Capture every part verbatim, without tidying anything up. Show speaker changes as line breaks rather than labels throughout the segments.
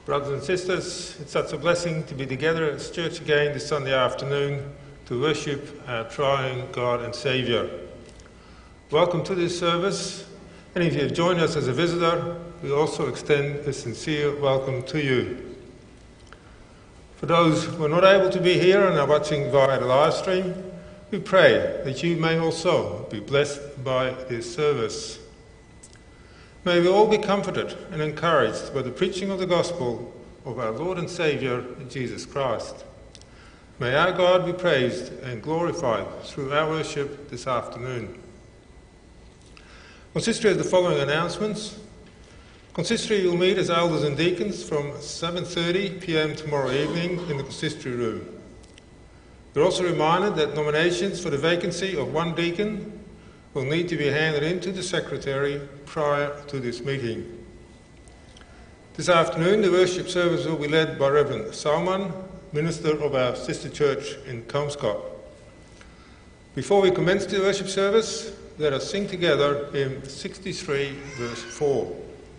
Brothers and sisters, it's such a blessing to be together as church again this Sunday afternoon to worship our triune God and Saviour. Welcome to this service, and if you have joined us as a visitor, we also extend a sincere welcome to you. For those who are not able to be here and are watching via the live stream, we pray that you may also be blessed by this service. May we all be comforted and encouraged by the preaching of the gospel of our Lord and Saviour, Jesus Christ. May our God be praised and glorified through our worship this afternoon. Consistory has the following announcements. Consistory will meet as elders and deacons from seven thirty p m tomorrow evening in the consistory room. We're also reminded that nominations for the vacancy of one deacon will need to be handed in to the secretary prior to this meeting. This afternoon, the worship service will be led by Reverend Salman, minister of our sister church in Kelmscott. Before we commence the worship service, let us sing together hymn sixty-three, verse four.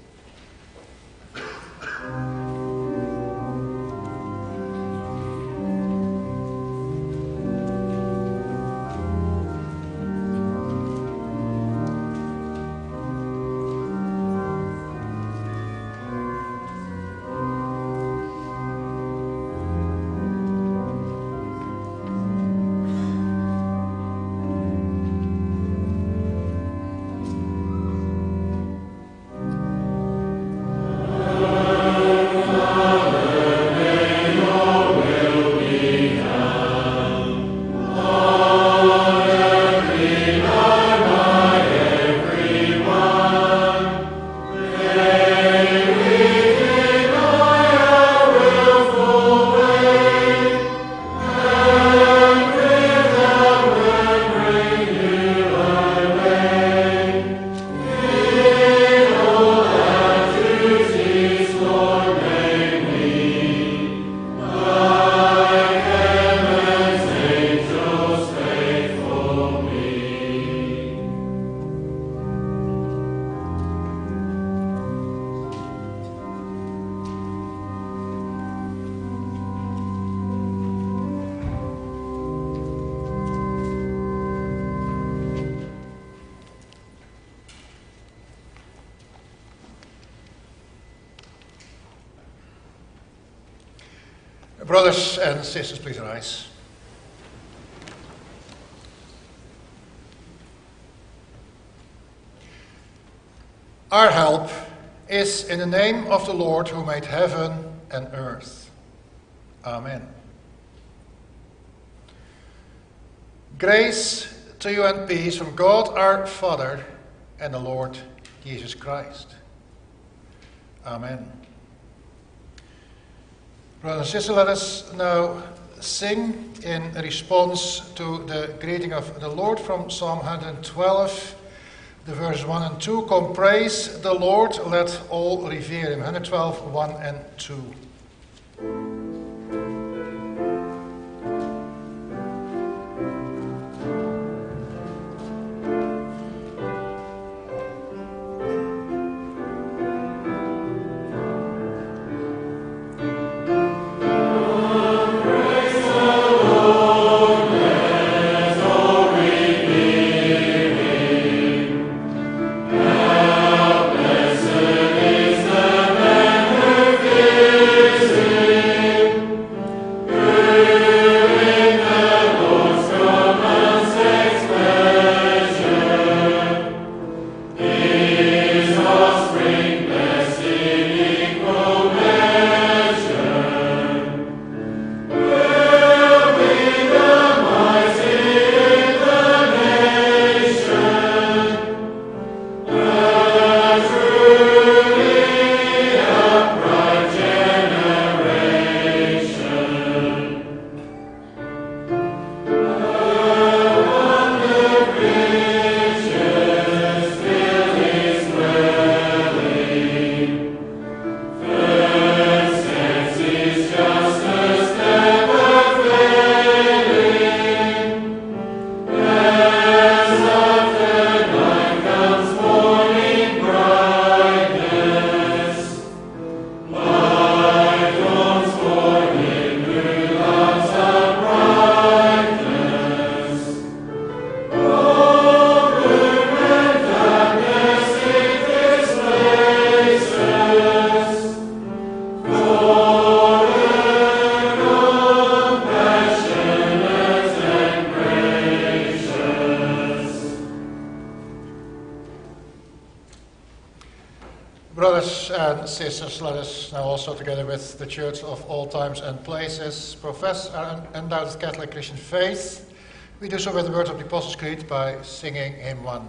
Brothers and sisters, please rise. Our help is in the name of the Lord who made heaven and earth. Amen. Grace to you and peace from God our Father and the Lord Jesus Christ. Amen. Brothers and sisters, let us now sing in response to the greeting of the Lord from Psalm one twelve, the verses one and two. Come praise the Lord, let all revere him. one twelve, one and two.
Blessed is the man who fears him.
and sisters, let us now also, together with the Church of all times and places, profess our undoubted Catholic Christian faith. We do so with the words of the Apostles' Creed by singing hymn one.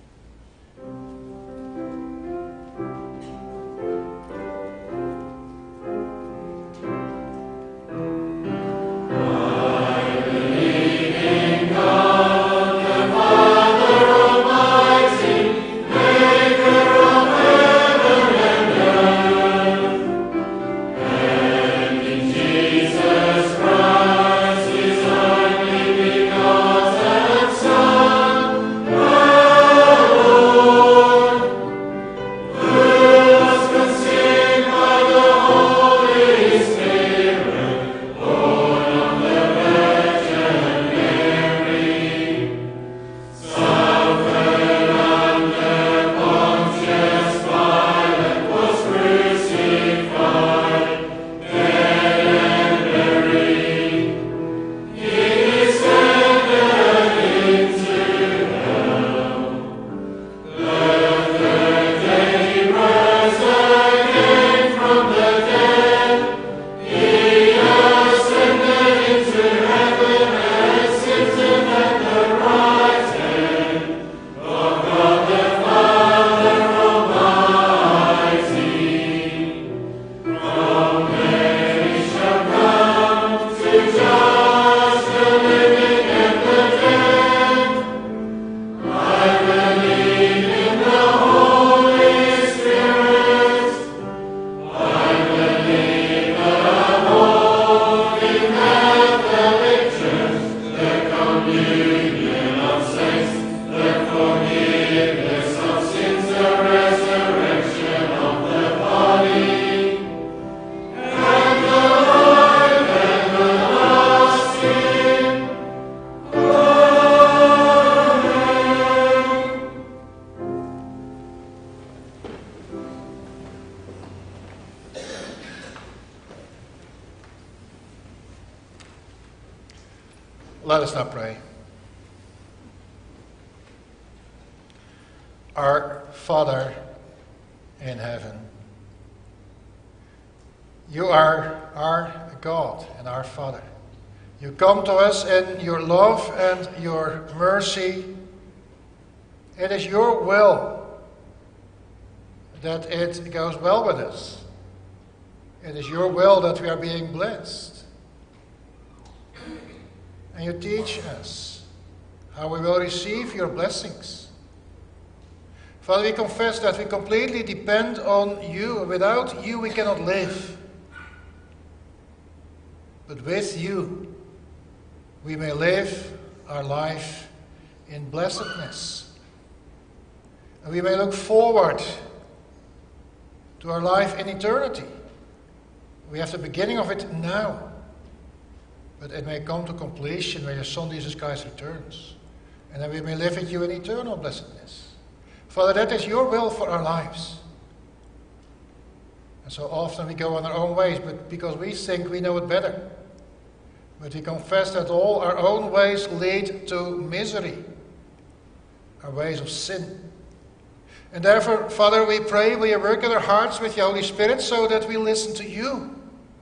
Let us now pray. Our Father in heaven, you are our God and our Father. You come to us in your love and your mercy. It is your will that it goes well with us. It is your will that we are being blessed. And you teach us how we will receive your blessings. Father, we confess that we completely depend on you. Without you, we cannot live. But with you, we may live our life in blessedness. And we may look forward to our life in eternity. We have the beginning of it now. But it may come to completion when your Son Jesus Christ returns. And then we may live with you in eternal blessedness. Father, that is your will for our lives. And so often we go on our own ways, but because we think we know it better. But we confess that all our own ways lead to misery, our ways of sin. And therefore, Father, we pray, will you work in our hearts with your Holy Spirit so that we listen to you.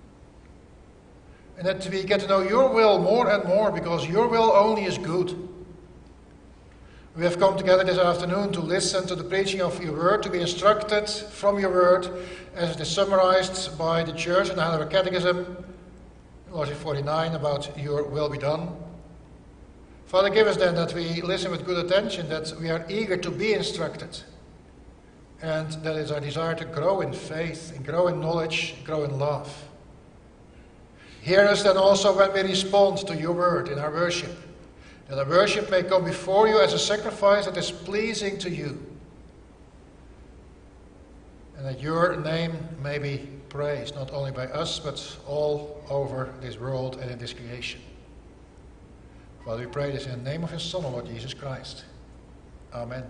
And that we get to know your will more and more, because your will only is good. We have come together this afternoon to listen to the preaching of your word, to be instructed from your word, as it is summarized by the Church in the Heidelberg Catechism, Logic forty-nine, about your will be done. Father, give us then that we listen with good attention, that we are eager to be instructed, and that is our desire to grow in faith, and grow in knowledge, grow in love. Hear us then also when we respond to your word in our worship, that our worship may come before you as a sacrifice that is pleasing to you, and that your name may be praised, not only by us, but all over this world and in this creation. Father, we pray this in the name of your Son, Lord Jesus Christ. Amen.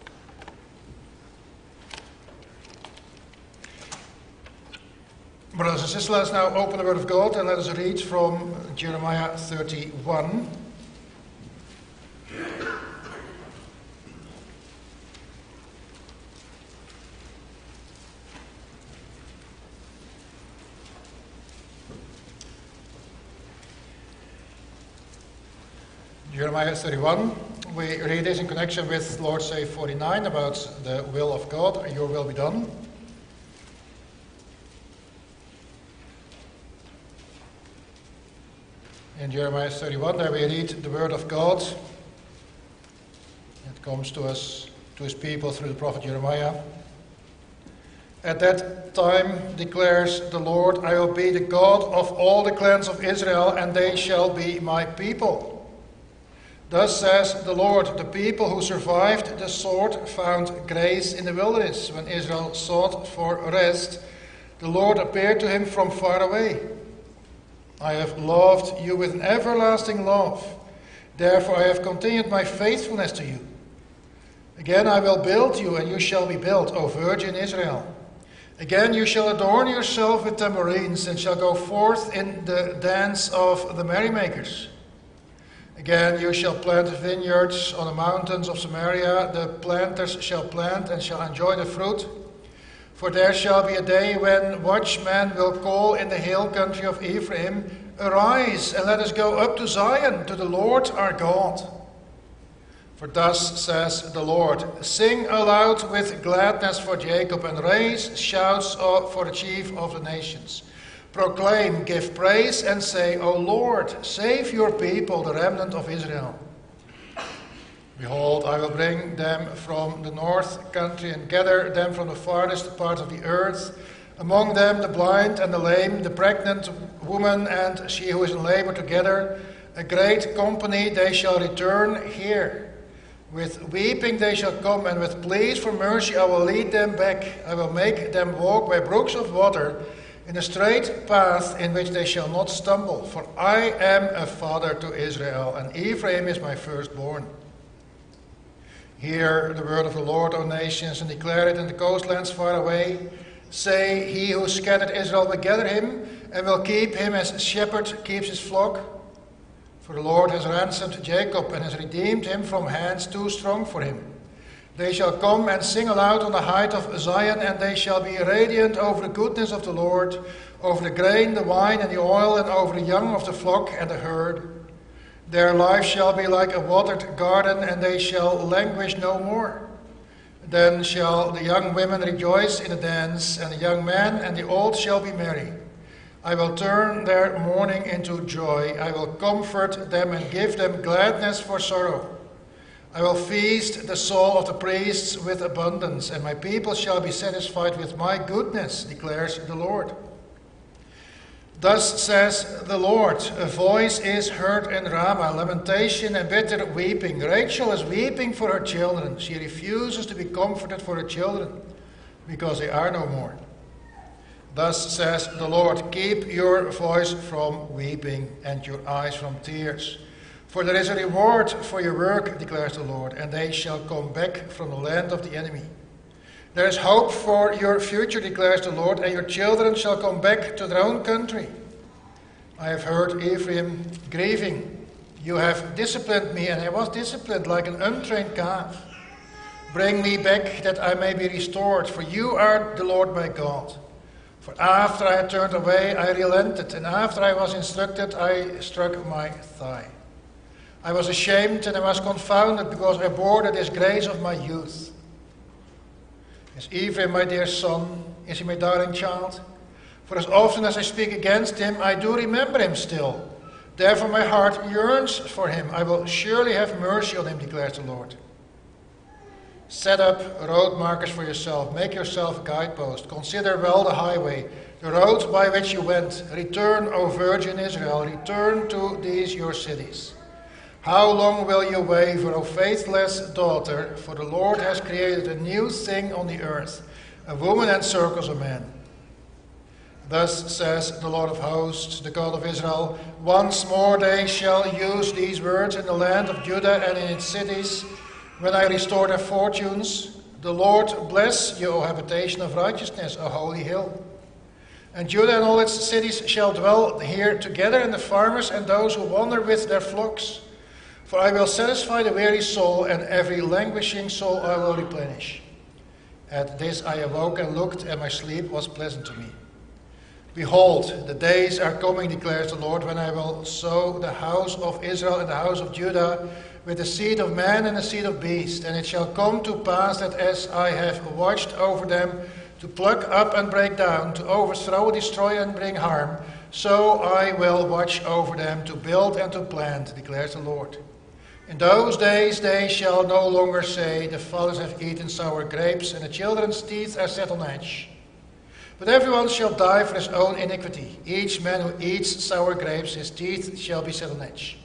Brothers Brothers and sisters, let us now open the Word of God and let us read from Jeremiah thirty-one. Jeremiah thirty-one, we read this in connection with Lord's Day forty-nine about the will of God, your will be done. In Jeremiah thirty-one, there we read the word of God. It comes to us, to his people through the prophet Jeremiah. At that time declares the Lord, I will be the God of all the clans of Israel, and they shall be my people. Thus says the Lord, the people who survived the sword found grace in the wilderness. When Israel sought for rest, the Lord appeared to him from far away. I have loved you with an everlasting love. Therefore I have continued my faithfulness to you. Again I will build you, and you shall be built, O Virgin Israel. Again you shall adorn yourself with tambourines, and shall go forth in the dance of the merrymakers. Again you shall plant vineyards on the mountains of Samaria. The planters shall plant and shall enjoy the fruit. For there shall be a day when watchmen will call in the hill country of Ephraim, Arise, and let us go up to Zion, to the Lord our God. For thus says the Lord, Sing aloud with gladness for Jacob, and raise shouts for the chief of the nations. Proclaim, give praise, and say, O Lord, save your people, the remnant of Israel. Behold, I will bring them from the north country and gather them from the farthest part of the earth. Among them the blind and the lame, the pregnant woman and she who is in labor together. A great company, they shall return here. With weeping they shall come, and with pleas for mercy I will lead them back. I will make them walk by brooks of water, in a straight path in which they shall not stumble. For I am a father to Israel, and Ephraim is my firstborn. Hear the word of the Lord, O nations, and declare it in the coastlands far away. Say, he who scattered Israel will gather him, and will keep him as a shepherd keeps his flock. For the Lord has ransomed Jacob, and has redeemed him from hands too strong for him. They shall come and sing aloud on the height of Zion, and they shall be radiant over the goodness of the Lord, over the grain, the wine, and the oil, and over the young of the flock and the herd. Their life shall be like a watered garden, and they shall languish no more. Then shall the young women rejoice in the dance, and the young men and the old shall be merry. I will turn their mourning into joy. I will comfort them and give them gladness for sorrow. I will feast the soul of the priests with abundance, and my people shall be satisfied with my goodness, declares the Lord. Thus says the Lord, a voice is heard in Ramah, lamentation and bitter weeping. Rachel is weeping for her children. She refuses to be comforted for her children, because they are no more. Thus says the Lord, keep your voice from weeping and your eyes from tears. For there is a reward for your work, declares the Lord, and they shall come back from the land of the enemy. There is hope for your future, declares the Lord, and your children shall come back to their own country. I have heard Ephraim grieving. You have disciplined me, and I was disciplined like an untrained calf. Bring me back that I may be restored, for you are the Lord my God. For after I had turned away, I relented, and after I was instructed, I struck my thigh. I was ashamed and I was confounded, because I bore the disgrace of my youth. Is Ephraim my dear son? Is he my darling child? For as often as I speak against him, I do remember him still. Therefore my heart yearns for him. I will surely have mercy on him, declares the Lord. Set up road markers for yourself. Make yourself a guidepost. Consider well the highway, the road by which you went. Return, O Virgin Israel. Return to these your cities. How long will you waver, O faithless daughter? For the Lord has created a new thing on the earth. A woman encircles a man. Thus says the Lord of hosts, the God of Israel, once more they shall use these words in the land of Judah and in its cities, when I restore their fortunes. The Lord bless you, O habitation of righteousness, O holy hill. And Judah and all its cities shall dwell here together, and the farmers and those who wander with their flocks. For I will satisfy the weary soul, and every languishing soul I will replenish. At this I awoke and looked, and my sleep was pleasant to me. Behold, the days are coming, declares the Lord, when I will sow the house of Israel and the house of Judah with the seed of man and the seed of beast. And it shall come to pass that as I have watched over them, to pluck up and break down, to overthrow, destroy, and bring harm, so I will watch over them to build and to plant, declares the Lord. In those days they shall no longer say, the fathers have eaten sour grapes, and the children's teeth are set on edge. But everyone shall die for his own iniquity. Each man who eats sour grapes, his teeth shall be set on edge.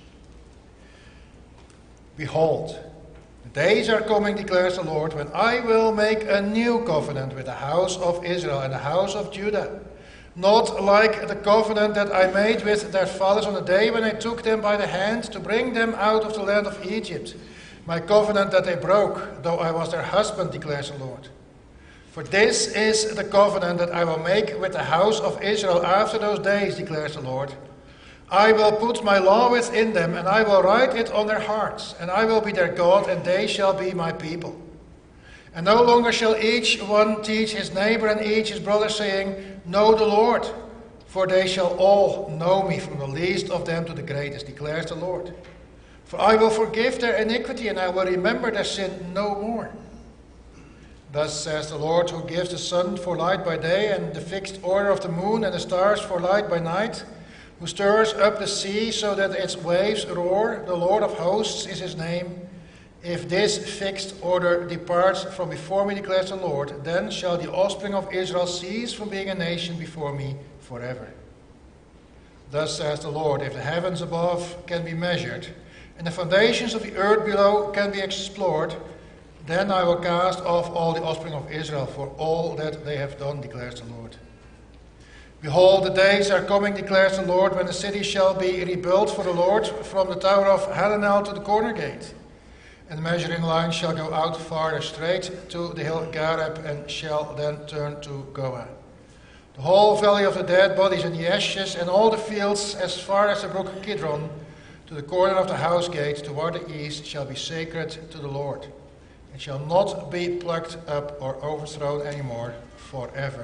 Behold, the days are coming, declares the Lord, when I will make a new covenant with the house of Israel and the house of Judah. Not like the covenant that I made with their fathers on the day when I took them by the hand to bring them out of the land of Egypt. My covenant that they broke, though I was their husband, declares the Lord. For this is the covenant that I will make with the house of Israel after those days, declares the Lord. I will put my law within them, and I will write it on their hearts, and I will be their God, and they shall be my people. And no longer shall each one teach his neighbor and each his brother, saying, Know the Lord, for they shall all know me, from the least of them to the greatest, declares the Lord. For I will forgive their iniquity, and I will remember their sin no more. Thus says the Lord, who gives the sun for light by day, and the fixed order of the moon and the stars for light by night, who stirs up the sea so that its waves roar. The Lord of hosts is his name. If this fixed order departs from before me, declares the Lord, then shall the offspring of Israel cease from being a nation before me forever. Thus says the Lord, if the heavens above can be measured, and the foundations of the earth below can be explored, then I will cast off all the offspring of Israel for all that they have done, declares the Lord. Behold, the days are coming, declares the Lord, when the city shall be rebuilt for the Lord, from the tower of Hananel to the corner gate. And the measuring line shall go out farther straight to the hill Gareb, and shall then turn to Goah. The whole valley of the dead bodies and the ashes, and all the fields as far as the brook Kidron, to the corner of the house gate toward the east, shall be sacred to the Lord, and shall not be plucked up or overthrown any more forever.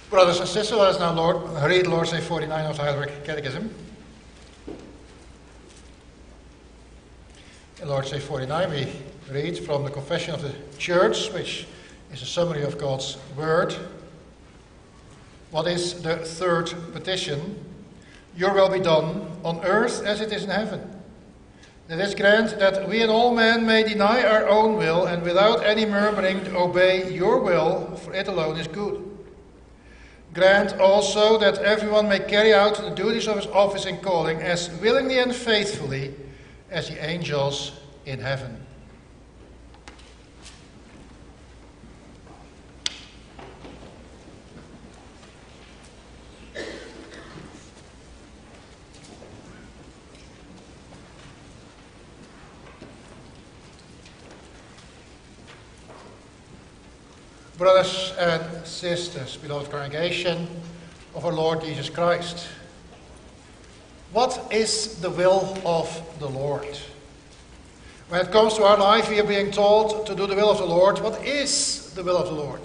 Brothers and sisters, let us now Lord, read Lord's Day forty-nine of the Heidelberg Catechism. In Lord's Day forty-nine we read from the Confession of the Church, which is a summary of God's Word. What is the third petition? Your will be done on earth as it is in heaven. That is, grant that we and all men may deny our own will and without any murmuring obey your will, for it alone is good. Grant also that everyone may carry out the duties of his office and calling as willingly and faithfully as the angels in heaven. Brothers and sisters, beloved congregation of our Lord Jesus Christ, what is the will of the Lord? When it comes to our life, we are being told to do the will of the Lord. What is the will of the Lord?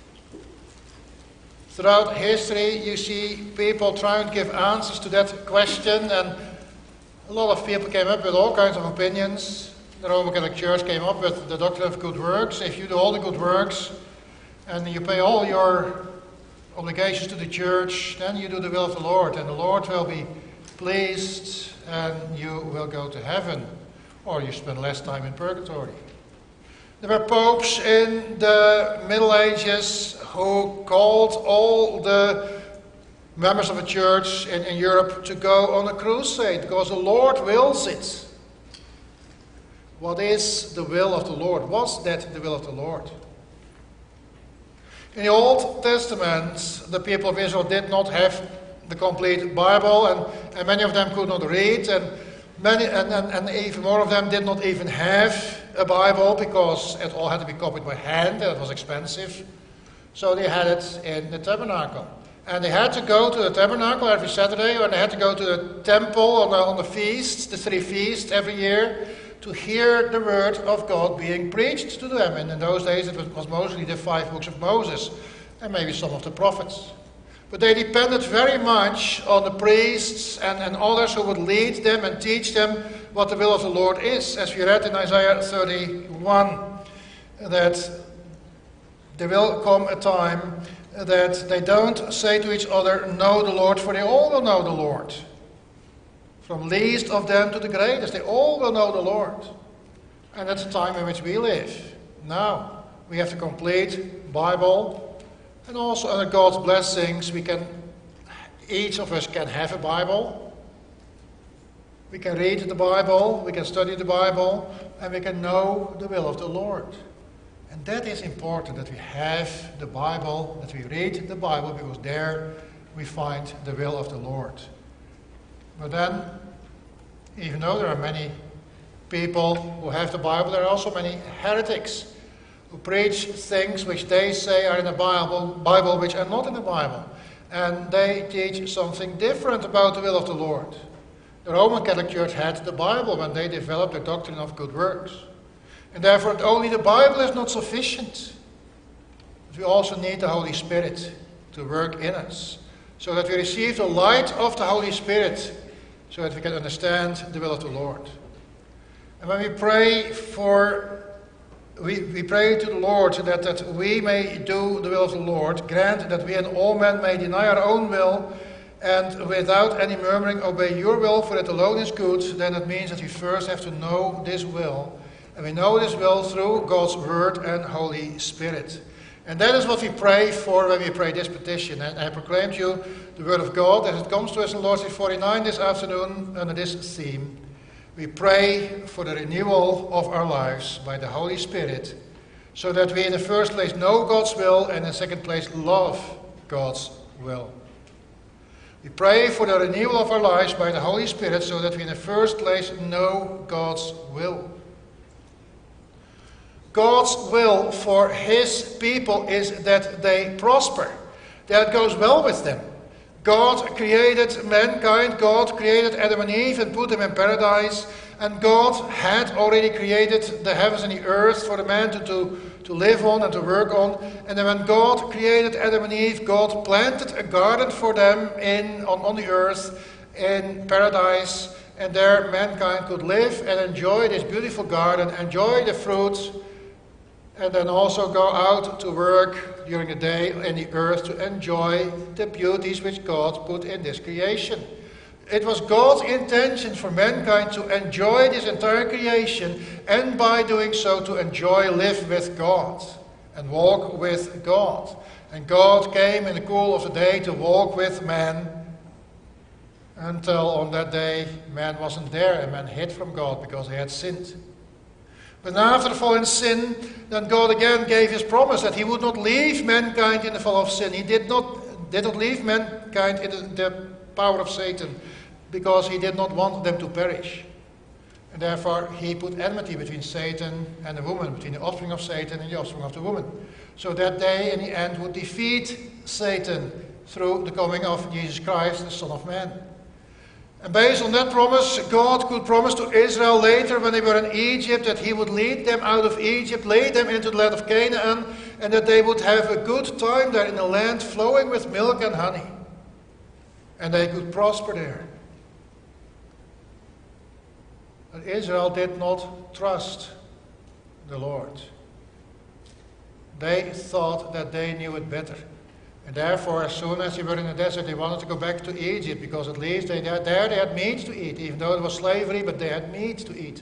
Throughout history, you see people trying to give answers to that question, and a lot of people came up with all kinds of opinions. The Roman Catholic Church came up with the doctrine of good works. If you do all the good works, and you pay all your obligations to the church, then you do the will of the Lord, and the Lord will be pleased, and you will go to heaven, or you spend less time in purgatory. There were popes in the Middle Ages who called all the members of a church in, in Europe to go on a crusade, because the Lord wills it. What is the will of the Lord? Was that the will of the Lord? In the Old Testament, the people of Israel did not have the complete Bible, and, and many of them could not read, and, many, and, and, and even more of them did not even have a Bible, because it all had to be copied by hand, and it was expensive. So they had it in the tabernacle. And they had to go to the tabernacle every Saturday, or they had to go to the temple on the, on the feasts, the three feasts every year, to hear the word of God being preached to them. And in those days it was, was mostly the five books of Moses and maybe some of the prophets. But they depended very much on the priests and, and others who would lead them and teach them what the will of the Lord is. As we read in Isaiah thirty-one, that there will come a time that they don't say to each other, know the Lord, for they all will know the Lord. From least of them to the greatest, they all will know the Lord. And that's the time in which we live. Now, we have the complete Bible, and also under God's blessings, we can, each of us can have a Bible. We can read the Bible, we can study the Bible, and we can know the will of the Lord. And that is important, that we have the Bible, that we read the Bible, because there we find the will of the Lord. But then, even though there are many people who have the Bible, there are also many heretics who preach things which they say are in the Bible, Bible which are not in the Bible. And they teach something different about the will of the Lord. The Roman Catholic Church had the Bible when they developed the doctrine of good works. And therefore, only the Bible is not sufficient. But we also need the Holy Spirit to work in us, so that we receive the light of the Holy Spirit, so that we can understand the will of the Lord. And when we pray for, we, we pray to the Lord that, that we may do the will of the Lord, grant that we and all men may deny our own will, and without any murmuring obey your will, for it alone is good, then it means that we first have to know this will. And we know this will through God's Word and Holy Spirit. And that is what we pray for when we pray this petition. And I proclaim to you the Word of God as it comes to us in Lord's Day forty-nine this afternoon under this theme. We pray for the renewal of our lives by the Holy Spirit, so that we in the first place know God's will, and in the second place love God's will. We pray for the renewal of our lives by the Holy Spirit, so that we in the first place know God's will. God's will for His people is that they prosper, that it goes well with them. God created mankind, God created Adam and Eve and put them in paradise, and God had already created the heavens and the earth for the man to, to, to live on and to work on. And then when God created Adam and Eve, God planted a garden for them in on, on the earth in paradise, and there mankind could live and enjoy this beautiful garden, enjoy the fruits, and then also go out to work during the day in the earth to enjoy the beauties which God put in this creation. It was God's intention for mankind to enjoy this entire creation, and by doing so to enjoy, live with God and walk with God. And God came in the cool of the day to walk with man, until on that day man wasn't there and man hid from God because he had sinned. But after the fall in sin, then God again gave his promise that he would not leave mankind in the fall of sin. He did not, did not leave mankind in the, the power of Satan, because he did not want them to perish. And therefore he put enmity between Satan and the woman, between the offspring of Satan and the offspring of the woman. So that they in the end would defeat Satan through the coming of Jesus Christ, the Son of Man. And based on that promise, God could promise to Israel later when they were in Egypt that he would lead them out of Egypt, lead them into the land of Canaan, and that they would have a good time there in a land flowing with milk and honey. And they could prosper there. But Israel did not trust the Lord. They thought that they knew it better. And therefore, as soon as they were in the desert, they wanted to go back to Egypt, because at least they, there they had meat to eat, even though it was slavery, but they had meat to eat.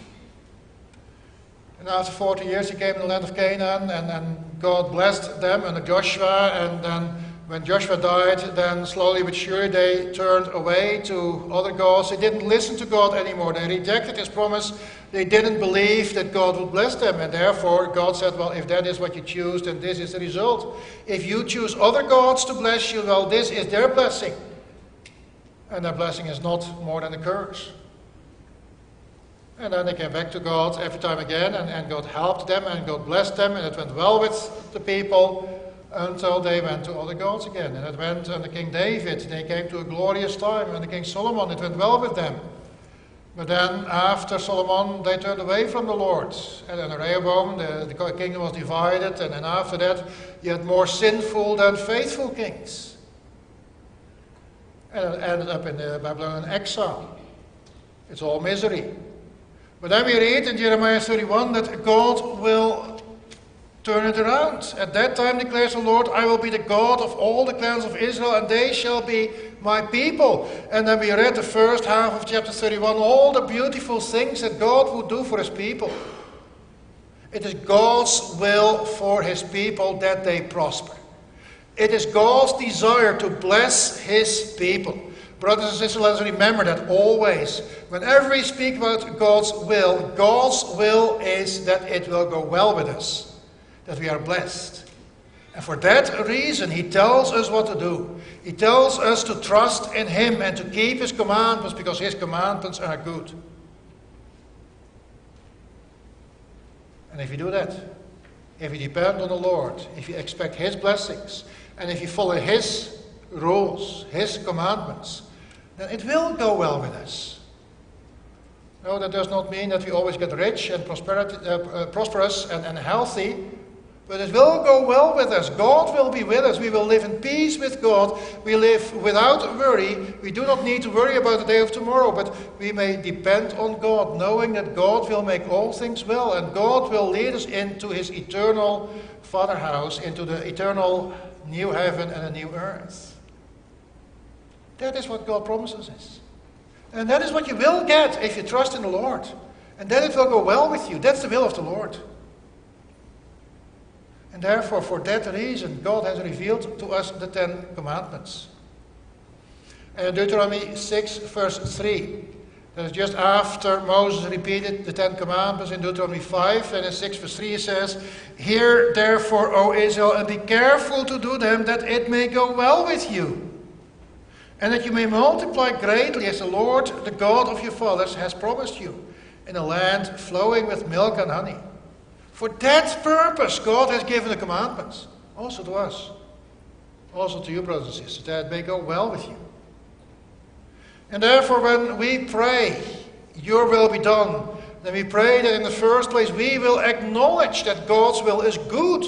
And after forty years, he came in the land of Canaan, and, and God blessed them under Joshua. And then when Joshua died, then slowly but surely they turned away to other gods. They didn't listen to God anymore. They rejected his promise. They didn't believe that God would bless them. And therefore God said, well, if that is what you choose, then this is the result. If you choose other gods to bless you, well, this is their blessing. And their blessing is not more than a curse. And then they came back to God every time again, and, and God helped them, and God blessed them, and it went well with the people, until they went to other gods again. And it went under King David. They came to a glorious time. Under King Solomon, it went well with them. But then after Solomon, they turned away from the Lord. And then Rehoboam, the, the kingdom was divided. And then after that, you had more sinful than faithful kings. And it ended up in the Babylonian exile. It's all misery. But then we read in Jeremiah thirty-one that God will turn it around. At that time, declares the Lord, I will be the God of all the clans of Israel, and they shall be my people. And then we read the first half of chapter thirty-one, all the beautiful things that God would do for his people. It is God's will for his people that they prosper. It is God's desire to bless his people. Brothers and sisters, let us remember that always. Whenever we speak about God's will, God's will is that it will go well with us. That we are blessed. And for that reason, he tells us what to do. He tells us to trust in him and to keep his commandments, because his commandments are good. And if you do that, if you depend on the Lord, if you expect his blessings, and if you follow his rules, his commandments, then it will go well with us. No, that does not mean that we always get rich and prosperity, uh, uh, prosperous and, and healthy. But it will go well with us. God will be with us. We will live in peace with God. We live without worry. We do not need to worry about the day of tomorrow, but we may depend on God, knowing that God will make all things well, and God will lead us into his eternal Father house, into the eternal new heaven and a new earth. That is what God promises us. And that is what you will get if you trust in the Lord. And then it will go well with you. That's the will of the Lord. And therefore, for that reason, God has revealed to us the Ten Commandments. And in Deuteronomy six, verse three, that is just after Moses repeated the Ten Commandments in Deuteronomy five, and in six, verse three, it says, Hear therefore, O Israel, and be careful to do them, that it may go well with you, and that you may multiply greatly, as the Lord, the God of your fathers, has promised you, in a land flowing with milk and honey. For that purpose, God has given the commandments, also to us, also to you, brothers and sisters, that it may go well with you. And therefore, when we pray your will be done, then we pray that in the first place we will acknowledge that God's will is good.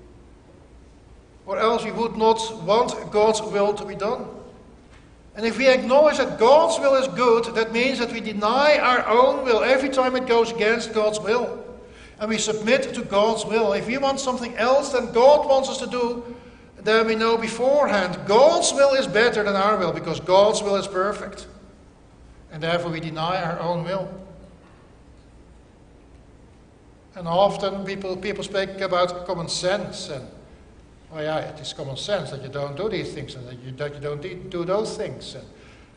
Or else we would not want God's will to be done. And if we acknowledge that God's will is good, that means that we deny our own will every time it goes against God's will. And we submit to God's will. If we want something else than God wants us to do, then we know beforehand God's will is better than our will, because God's will is perfect. And therefore we deny our own will. And often people, people speak about common sense. And, oh yeah, it is common sense that you don't do these things and that you, that you don't do those things. And,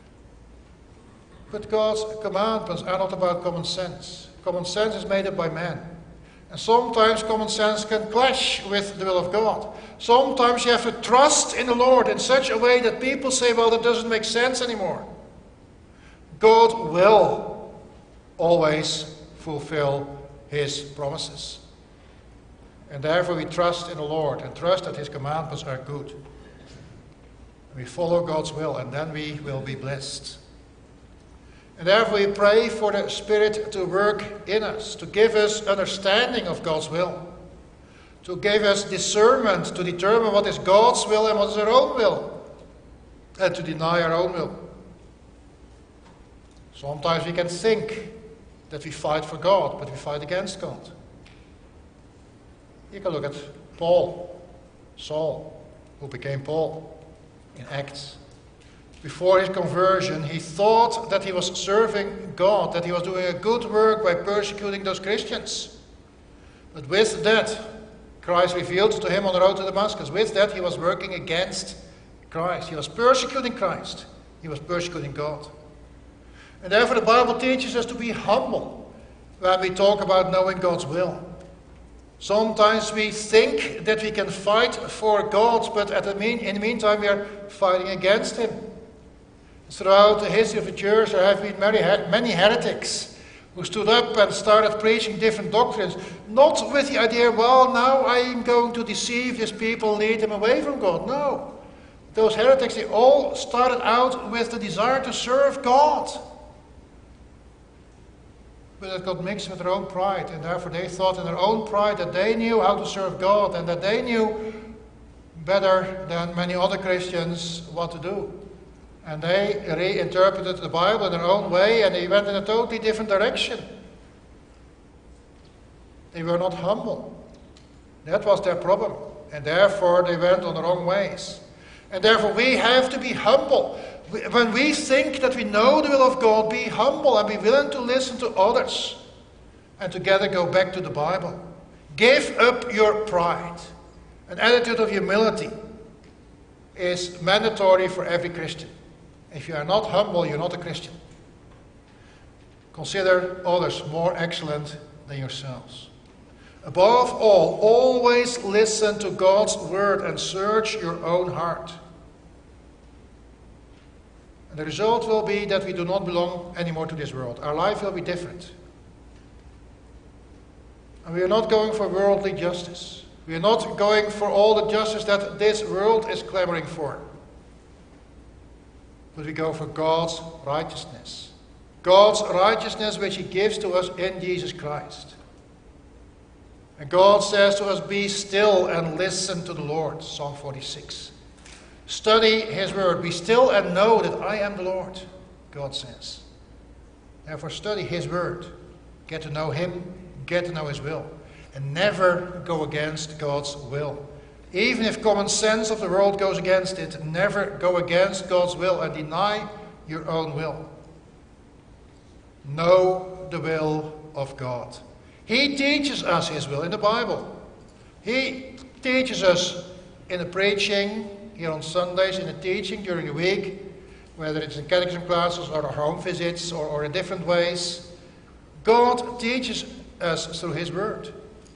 but God's commandments are not about common sense. Common sense is made up by man. And sometimes common sense can clash with the will of God. Sometimes you have to trust in the Lord in such a way that people say, well, that doesn't make sense anymore. God will always fulfill His promises. And therefore we trust in the Lord and trust that His commandments are good. We follow God's will, and then we will be blessed. And therefore we pray for the Spirit to work in us, to give us understanding of God's will, to give us discernment to determine what is God's will and what is our own will, and to deny our own will. Sometimes we can think that we fight for God, but we fight against God. You can look at Paul, Saul, who became Paul in Acts. Before his conversion, he thought that he was serving God, that he was doing a good work by persecuting those Christians. But with that, Christ revealed to him on the road to Damascus. With that, he was working against Christ. He was persecuting Christ. He was persecuting God. And therefore the Bible teaches us to be humble when we talk about knowing God's will. Sometimes we think that we can fight for God, but at the mean, in the meantime we are fighting against Him. Throughout the history of the church there have been many, many heretics who stood up and started preaching different doctrines, not with the idea, well, now I am going to deceive these people, lead them away from God. No. Those heretics, they all started out with the desire to serve God. But it got mixed with their own pride, and therefore they thought in their own pride that they knew how to serve God and that they knew better than many other Christians what to do. And they reinterpreted the Bible in their own way, and they went in a totally different direction. They were not humble. That was their problem, and therefore they went on the wrong ways. And therefore we have to be humble. When we think that we know the will of God, be humble and be willing to listen to others. And together go back to the Bible. Give up your pride. An attitude of humility is mandatory for every Christian. If you are not humble, you're not a Christian. Consider others more excellent than yourselves. Above all, always listen to God's word and search your own heart. And the result will be that we do not belong anymore to this world. Our life will be different. And we are not going for worldly justice. We are not going for all the justice that this world is clamoring for. But we go for God's righteousness. God's righteousness which He gives to us in Jesus Christ. And God says to us, be still and listen to the Lord. Psalm forty-six. Study His word. Be still and know that I am the Lord, God says. Therefore study His word. Get to know Him. Get to know His will. And never go against God's will. Even if common sense of the world goes against it, never go against God's will and deny your own will. Know the will of God. He teaches us His will in the Bible. He teaches us in the preaching, here on Sundays, in the teaching during the week, whether it's in catechism classes or home visits or, or in different ways. God teaches us through His word.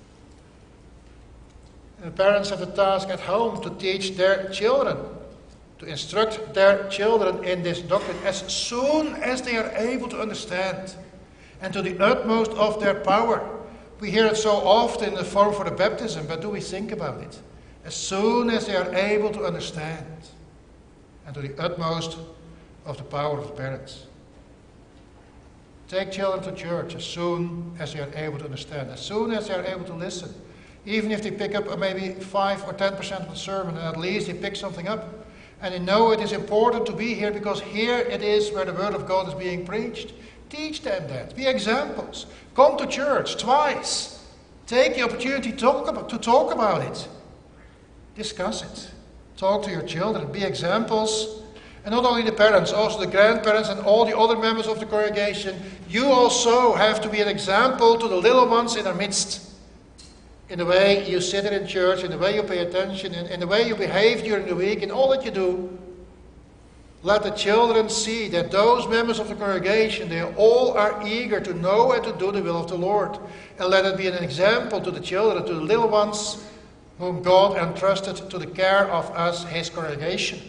And the parents have a task at home to teach their children, to instruct their children in this doctrine as soon as they are able to understand and to the utmost of their power. We hear it so often in the form for the baptism, but do we think about it? As soon as they are able to understand and to the utmost of the power of the parents. Take children to church as soon as they are able to understand, as soon as they are able to listen. Even if they pick up maybe five or ten percent of the sermon, and at least they pick something up. And they know it is important to be here because here it is where the Word of God is being preached. Teach them that. Be examples. Come to church twice. Take the opportunity to talk about, to talk about it. Discuss it. Talk to your children. Be examples. And not only the parents, also the grandparents and all the other members of the congregation. You also have to be an example to the little ones in our midst. In the way you sit in church, in the way you pay attention, in, in the way you behave during the week, in all that you do. Let the children see that those members of the congregation, they all are eager to know and to do the will of the Lord. And let it be an example to the children, to the little ones whom God entrusted to the care of us, His congregation.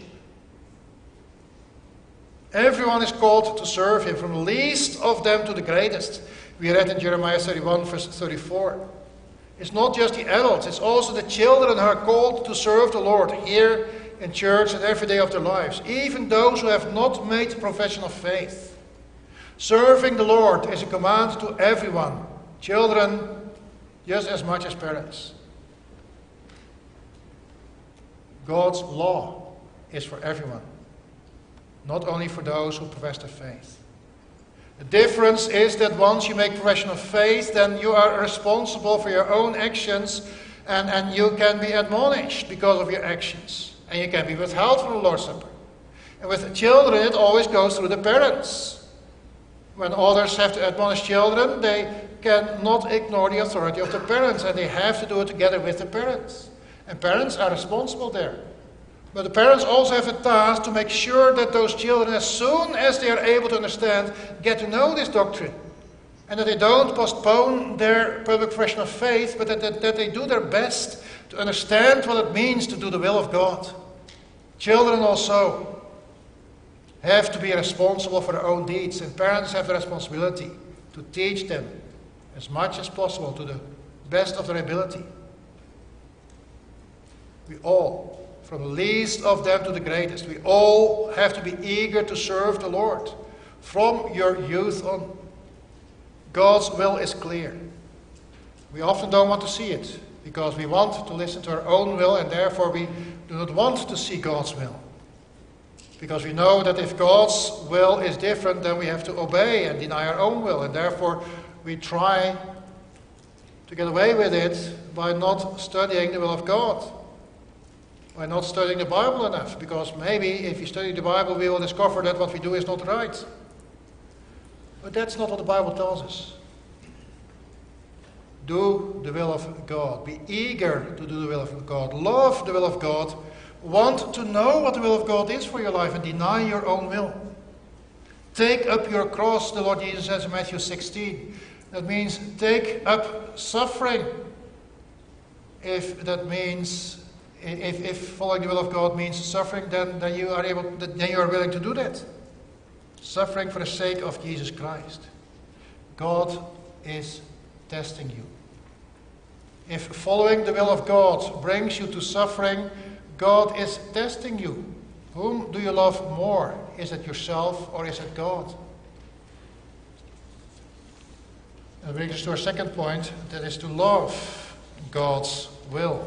Everyone is called to serve Him, from the least of them to the greatest. We read in Jeremiah thirty-one, verse thirty-four. It's not just the adults, it's also the children who are called to serve the Lord here in church and every day of their lives. Even those who have not made profession of faith. Serving the Lord is a command to everyone. Children just as much as parents. God's law is for everyone. Not only for those who profess their faith. The difference is that once you make profession of faith, then you are responsible for your own actions and, and you can be admonished because of your actions. And you can be withheld from the Lord's Supper. And with children, it always goes through the parents. When others have to admonish children, they cannot ignore the authority of the parents, and they have to do it together with the parents. And parents are responsible there. But the parents also have a task to make sure that those children, as soon as they are able to understand, get to know this doctrine. And that they don't postpone their public profession of faith, but that, that, that they do their best to understand what it means to do the will of God. Children also have to be responsible for their own deeds, and parents have the responsibility to teach them as much as possible to the best of their ability. We all, from the least of them to the greatest, we all have to be eager to serve the Lord from your youth on. God's will is clear. We often don't want to see it because we want to listen to our own will, and therefore we do not want to see God's will. Because we know that if God's will is different, then we have to obey and deny our own will, and therefore we try to get away with it by not studying the will of God. By not studying the Bible enough, because maybe if we study the Bible we will discover that what we do is not right. But that's not what the Bible tells us. Do the will of God. Be eager to do the will of God. Love the will of God. Want to know what the will of God is for your life and deny your own will. Take up your cross, the Lord Jesus says in Matthew sixteen. That means take up suffering. If that means If, if following the will of God means suffering, then, then you are able, then you are willing to do that. Suffering for the sake of Jesus Christ. God is testing you. If following the will of God brings you to suffering, God is testing you. Whom do you love more? Is it yourself or is it God? That brings us to our second point, that is to love God's will.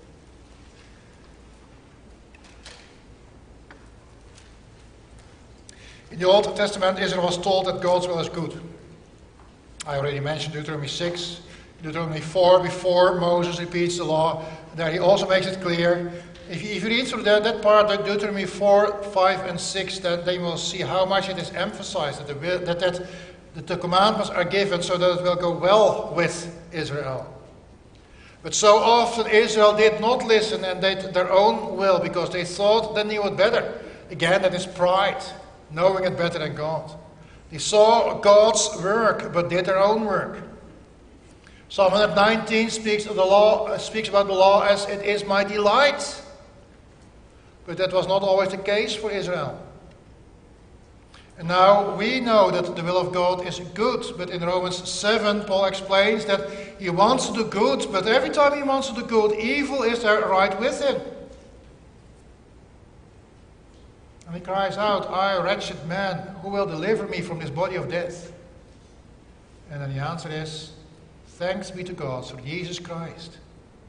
In the Old Testament, Israel was told that God's will is good. I already mentioned Deuteronomy six. Deuteronomy four, before Moses repeats the law, there he also makes it clear. If you, if you read through that, that part, that Deuteronomy four, five and six, then, then you will see how much it is emphasized, that the, will, that, that, that the commandments are given so that it will go well with Israel. But so often Israel did not listen and did their own will because they thought they knew it better. Again, that is pride. Knowing it better than God. They saw God's work, but did their own work. Psalm one nineteen speaks of the law, uh, speaks about the law as it is my delight. But that was not always the case for Israel. And now we know that the will of God is good, but in Romans seven, Paul explains that he wants to do good, but every time he wants to do good, evil is there right with him. And he cries out, I, wretched man, who will deliver me from this body of death? And then the answer is, thanks be to God through Jesus Christ.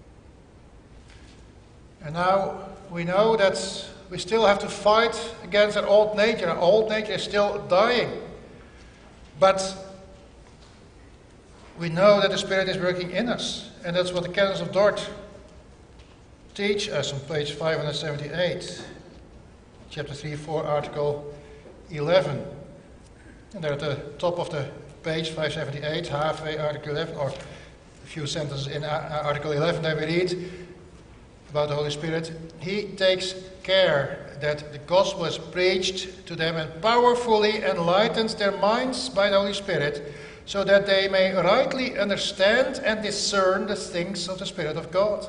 And now we know that we still have to fight against our old nature. Our old nature is still dying. But we know that the Spirit is working in us. And that's what the Canons of Dort teach us on page five seventy-eight. Chapter three, four, article eleven. And there at the top of the page five seventy-eight, halfway article eleven, or a few sentences in article eleven, there we read about the Holy Spirit. He takes care that the gospel is preached to them and powerfully enlightens their minds by the Holy Spirit, so that they may rightly understand and discern the things of the Spirit of God.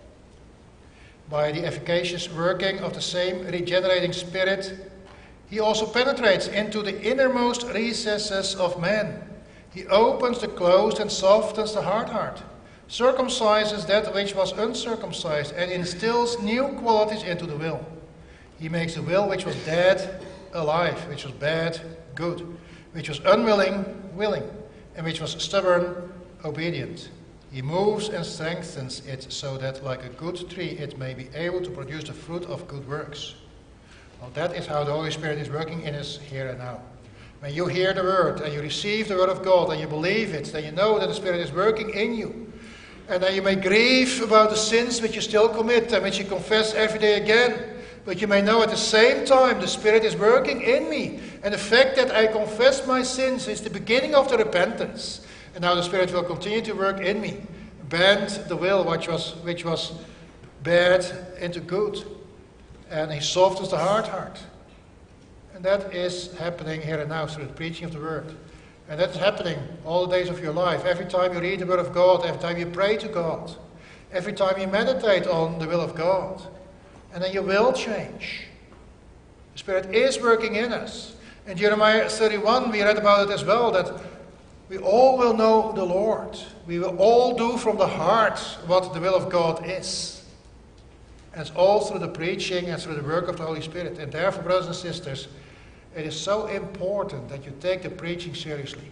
By the efficacious working of the same regenerating Spirit, he also penetrates into the innermost recesses of man. He opens the closed and softens the hard heart, circumcises that which was uncircumcised, and instills new qualities into the will. He makes the will which was dead alive, which was bad good, which was unwilling willing, and which was stubborn obedient. He moves and strengthens it so that, like a good tree, it may be able to produce the fruit of good works. Well, that is how the Holy Spirit is working in us here and now. When you hear the Word and you receive the Word of God and you believe it, then you know that the Spirit is working in you. And then you may grieve about the sins which you still commit and which you confess every day again. But you may know at the same time the Spirit is working in me. And the fact that I confess my sins is the beginning of the repentance. And now the Spirit will continue to work in me. Bend the will which was, which was bad into good. And he softens the hard heart. And that is happening here and now through the preaching of the Word. And that is happening all the days of your life. Every time you read the Word of God, every time you pray to God, every time you meditate on the will of God. And then you will change. The Spirit is working in us. In Jeremiah thirty-one, we read about it as well, that we all will know the Lord. We will all do from the heart what the will of God is. And it's all through the preaching and through the work of the Holy Spirit. And therefore, brothers and sisters, it is so important that you take the preaching seriously.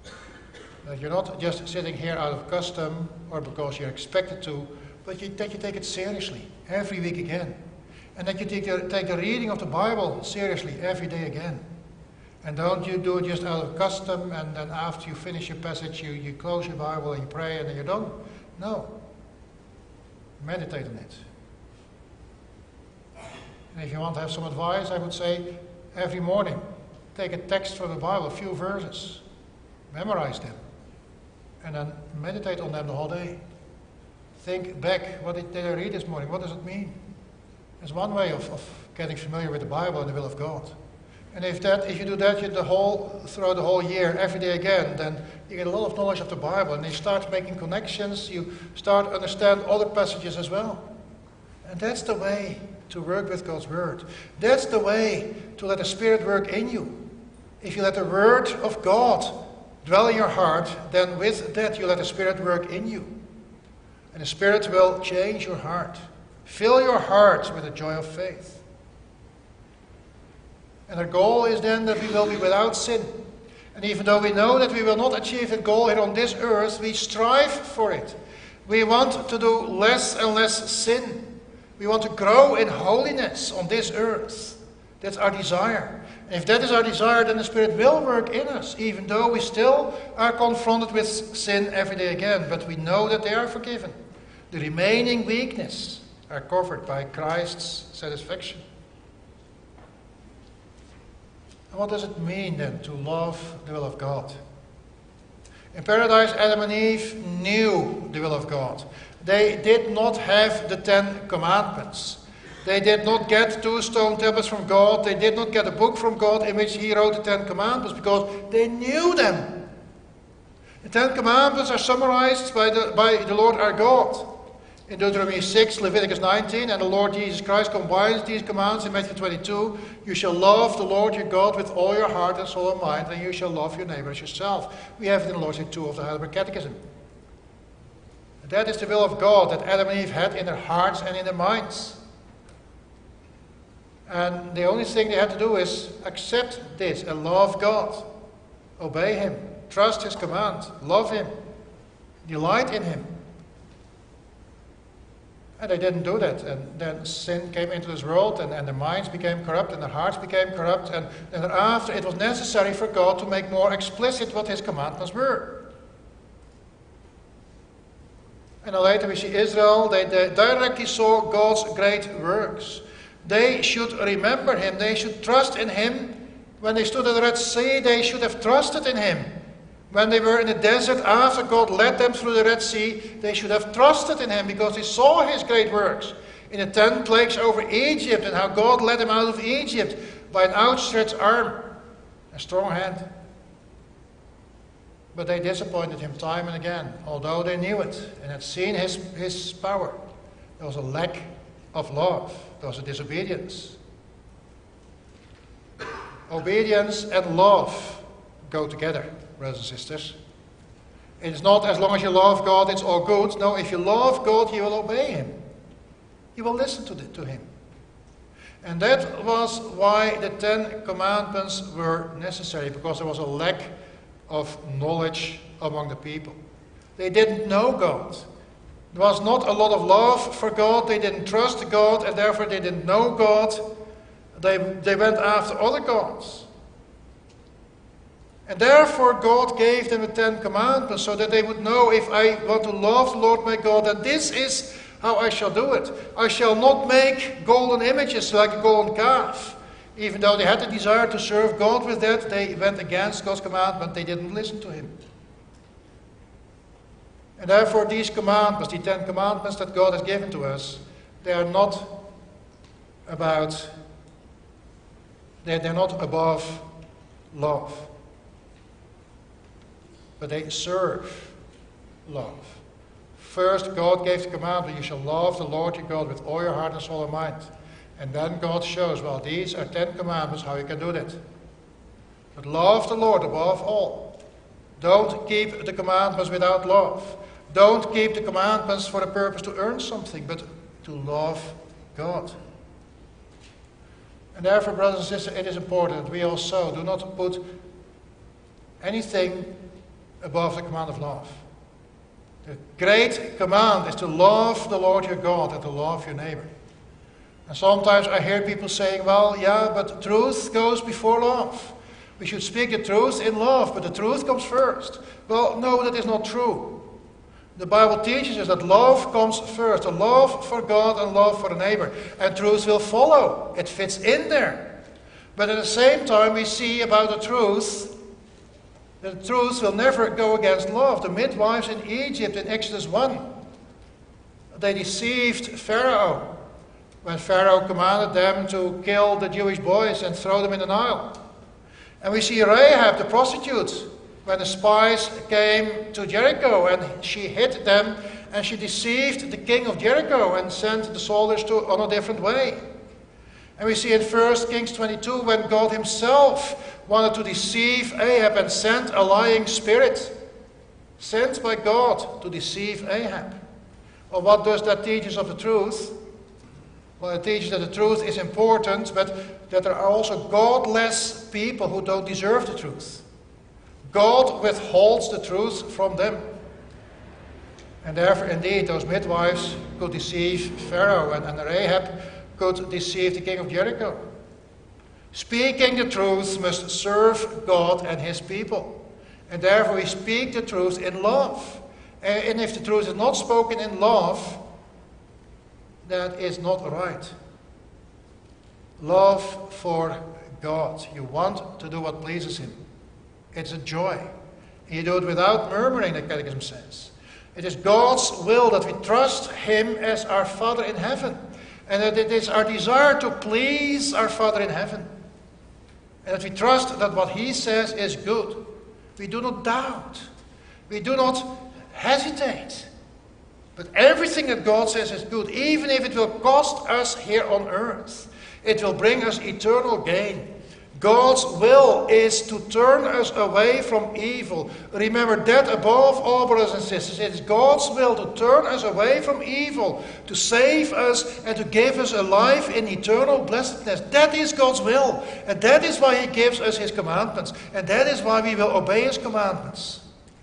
That you're not just sitting here out of custom or because you're expected to, but you, that you take it seriously every week again. And that you take the, take the reading of the Bible seriously every day again. And don't you do it just out of custom and then after you finish your passage you, you close your Bible and you pray and then you're done. No. Meditate on it. And if you want to have some advice, I would say every morning take a text from the Bible, a few verses, memorize them, and then meditate on them the whole day. Think back, what did I read this morning? What does it mean? It's one way of, of getting familiar with the Bible and the will of God. And if that, if you do that you the whole, throughout the whole year, every day again, then you get a lot of knowledge of the Bible, and you start making connections, you start to understand other passages as well. And that's the way to work with God's Word. That's the way to let the Spirit work in you. If you let the Word of God dwell in your heart, then with that you let the Spirit work in you. And the Spirit will change your heart. Fill your heart with the joy of faith. And our goal is then that we will be without sin. And even though we know that we will not achieve that goal here on this earth, we strive for it. We want to do less and less sin. We want to grow in holiness on this earth. That's our desire. And if that is our desire, then the Spirit will work in us, even though we still are confronted with sin every day again. But we know that they are forgiven. The remaining weakness are covered by Christ's satisfaction. And what does it mean then to love the will of God? In paradise, Adam and Eve knew the will of God. They did not have the Ten Commandments. They did not get two stone tablets from God. They did not get a book from God in which He wrote the Ten Commandments because they knew them. The Ten Commandments are summarized by the, by the Lord our God. In Deuteronomy six, Leviticus nineteen, and the Lord Jesus Christ combines these commands in Matthew twenty-two. You shall love the Lord your God with all your heart and soul and mind, and you shall love your neighbor as yourself. We have it in the Lord's Day two of the Heidelberg Catechism. That is the will of God that Adam and Eve had in their hearts and in their minds. And the only thing they had to do is accept this and love God. Obey Him. trust his command, love him, delight in him. And they didn't do that. And then sin came into this world, and, and their minds became corrupt, and their hearts became corrupt. And, and thereafter it was necessary for God to make more explicit what his commandments were. And then later we see Israel, they, they directly saw God's great works. They should remember him. They should trust in him. When they stood at the Red Sea, they should have trusted in him. When they were in the desert, after God led them through the Red Sea, they should have trusted in him because they saw his great works. In the ten plagues over Egypt and how God led them out of Egypt by an outstretched arm, a strong hand. But they disappointed him time and again, although they knew it and had seen his, his power. There was a lack of love. There was a disobedience. Obedience and love go together, brothers and sisters. It is not as long as you love God, it's all good. No, if you love God, you will obey him. You will listen to, the, to him. And that was why the Ten Commandments were necessary, because there was a lack of knowledge among the people. They didn't know God. There was not a lot of love for God. They didn't trust God, and therefore they didn't know God. They, they went after other gods. And therefore God gave them the Ten Commandments so that they would know, if I want to love the Lord my God, then this is how I shall do it. I shall not make golden images like a golden calf. Even though they had the desire to serve God with that, they went against God's commandment. They didn't listen to him. And therefore these commandments, the Ten Commandments that God has given to us, they are not about, they're, they're not above love. But they serve love. First, God gave the commandment, you shall love the Lord your God with all your heart and soul and mind. And then God shows, well, these are Ten Commandments, how you can do that. But love the Lord above all. Don't keep the commandments without love. Don't keep the commandments for the purpose to earn something, but to love God. And therefore, brothers and sisters, it is important that we also do not put anything above the command of love. The great command is to love the Lord your God and to love your neighbor. And sometimes I hear people saying, well, yeah, but truth goes before love. We should speak the truth in love, but the truth comes first. Well, no, that is not true. The Bible teaches us that love comes first. A love for God and love for the neighbor. And truth will follow. It fits in there. But at the same time, we see about the truth, the truth will never go against love. The midwives in Egypt in Exodus one, they deceived Pharaoh when Pharaoh commanded them to kill the Jewish boys and throw them in the Nile. And we see Rahab, the prostitute, when the spies came to Jericho and she hid them and she deceived the king of Jericho and sent the soldiers to, on a different way. And we see in First Kings twenty-two when God himself wanted to deceive Ahab and sent a lying spirit, sent by God to deceive Ahab. Well, what does that teach us of the truth? Well, it teaches that the truth is important, but that there are also godless people who don't deserve the truth. God withholds the truth from them. And therefore, indeed, those midwives could deceive Pharaoh, and, and Rahab could deceive the king of Jericho. Speaking the truth must serve God and his people. And therefore, we speak the truth in love. And if the truth is not spoken in love, that is not right. Love for God. You want to do what pleases him. It's a joy. You do it without murmuring, the Catechism says. It is God's will that we trust him as our Father in heaven. And that it is our desire to please our Father in heaven. And that we trust that what he says is good. We do not doubt. We do not hesitate. But everything that God says is good, even if it will cost us here on earth. It will bring us eternal gain. God's will is to turn us away from evil. Remember that above all, brothers and sisters. It is God's will to turn us away from evil, to save us and to give us a life in eternal blessedness. That is God's will. And that is why He gives us His commandments. And that is why we will obey His commandments.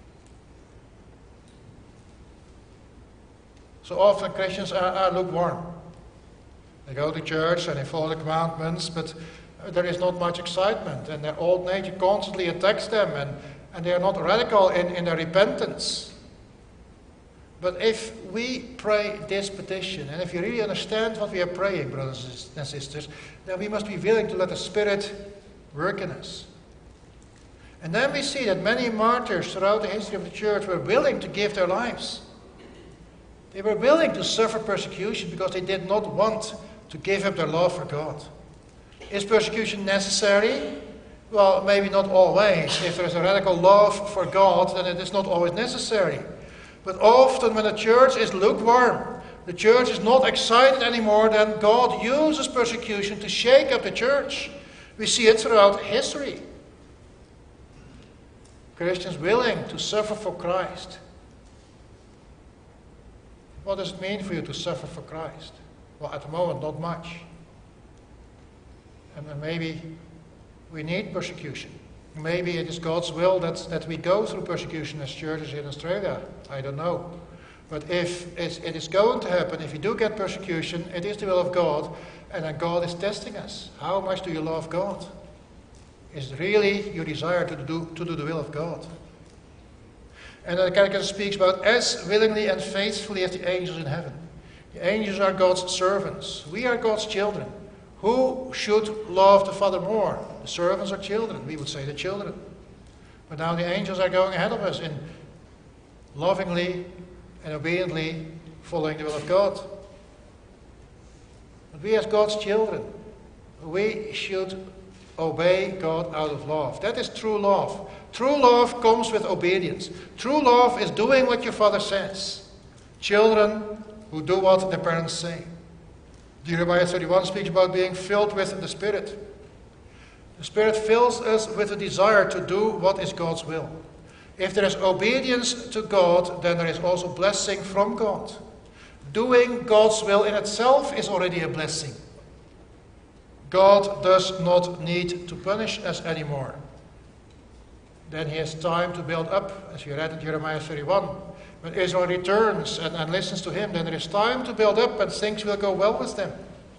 So often Christians are, are lukewarm. They go to church and they follow the commandments, but there is not much excitement, and their old nature constantly attacks them, and, and they are not radical in, in their repentance. But if we pray this petition, and if you really understand what we are praying, brothers and sisters, then we must be willing to let the Spirit work in us. And then we see that many martyrs throughout the history of the church were willing to give their lives. They were willing to suffer persecution because they did not want to give up their love for God. Is persecution necessary? Well, maybe not always. If there is a radical love for God, then it is not always necessary. But often when the church is lukewarm, the church is not excited anymore, then God uses persecution to shake up the church. We see it throughout history. Christians willing to suffer for Christ. What does it mean for you to suffer for Christ? Well, at the moment, not much. And maybe we need persecution. Maybe it is God's will that, that we go through persecution as churches in Australia. I don't know. But if it is going to happen, if you do get persecution, it is the will of God. And then God is testing us. How much do you love God? Is it really your desire to do, to do the will of God? And then the Catechism speaks about as willingly and faithfully as the angels in heaven. The angels are God's servants. We are God's children. Who should love the Father more? The servants or children? We would say the children. But now the angels are going ahead of us in lovingly and obediently following the will of God. But we as God's children, we should obey God out of love. That is true love. True love comes with obedience. True love is doing what your Father says. Children who do what their parents say. Jeremiah thirty-one speaks about being filled with the Spirit. The Spirit fills us with a desire to do what is God's will. If there is obedience to God, then there is also blessing from God. Doing God's will in itself is already a blessing. God does not need to punish us anymore. Then He has time to build up, as we read in Jeremiah thirty-one. When Israel returns and, and listens to Him, then there is time to build up and things will go well with them.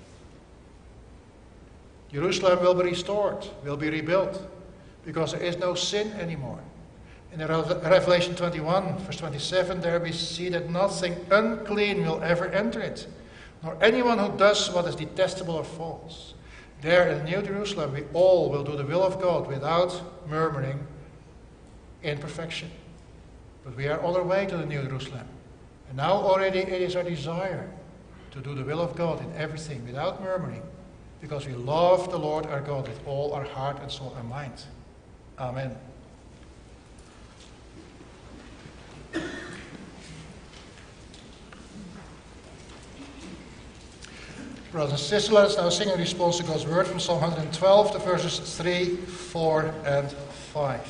Jerusalem will be restored, will be rebuilt, because there is no sin anymore. In Revelation twenty-one, verse twenty-seven, there we see that nothing unclean will ever enter it, nor anyone who does what is detestable or false. There in New Jerusalem, we all will do the will of God without murmuring in perfection. But we are on our way to the New Jerusalem. And now already it is our desire to do the will of God in everything without murmuring, because we love the Lord our God with all our heart and soul and mind. Amen. Brothers and sisters, let us now sing in response to God's word from Psalm one twelve, the verses three, four, and five.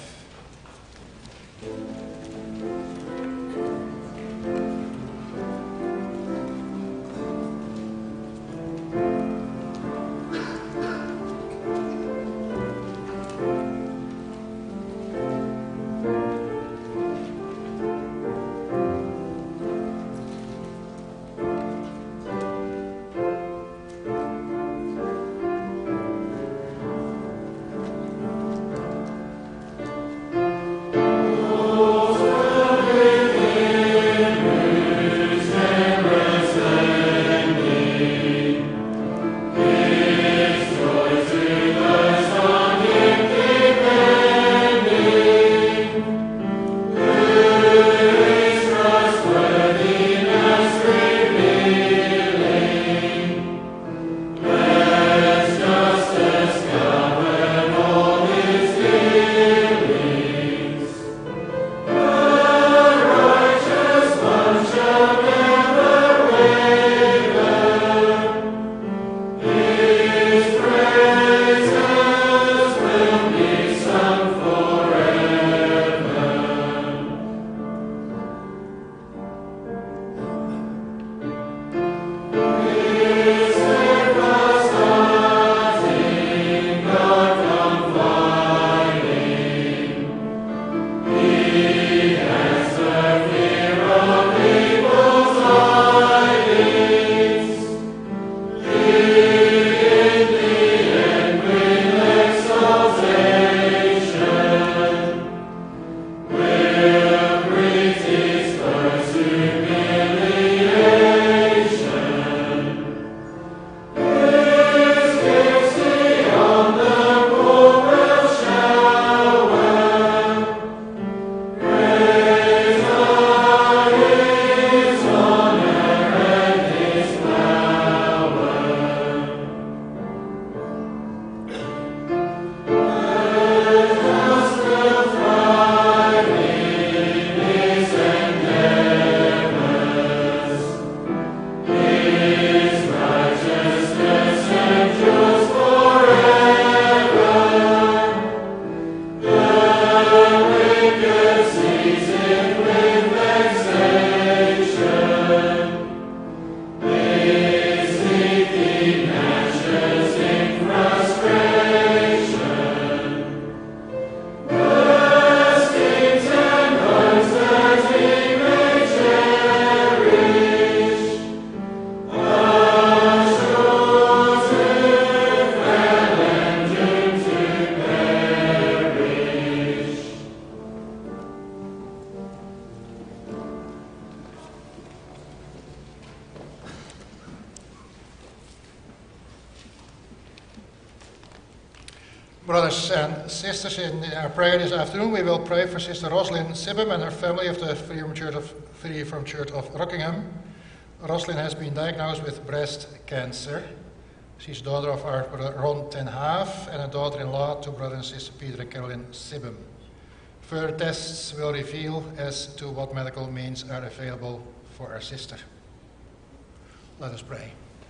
Brothers and sisters, in our prayer this afternoon, we will pray for Sister Rosalind Sibum and her family of the Free from Church of, Free from Church of Rockingham. Rosalind has been diagnosed with breast cancer. She's daughter of our brother Ron ten Haaf and a daughter-in-law to brother and sister Peter and Caroline Sibum. Further tests will reveal as to what medical means are available for our sister. Let us pray.